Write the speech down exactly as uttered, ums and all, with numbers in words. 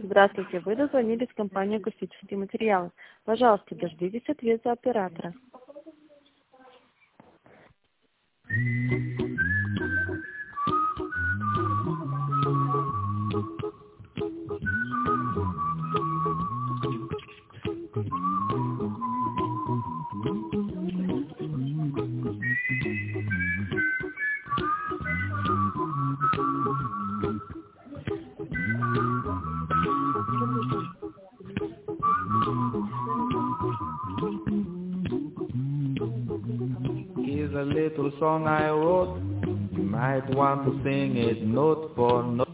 Здравствуйте, вы дозвонились в компанию «Акустические материалы». Пожалуйста, дождитесь ответа оператора. Here's a little song I wrote. You might want to sing it note for note.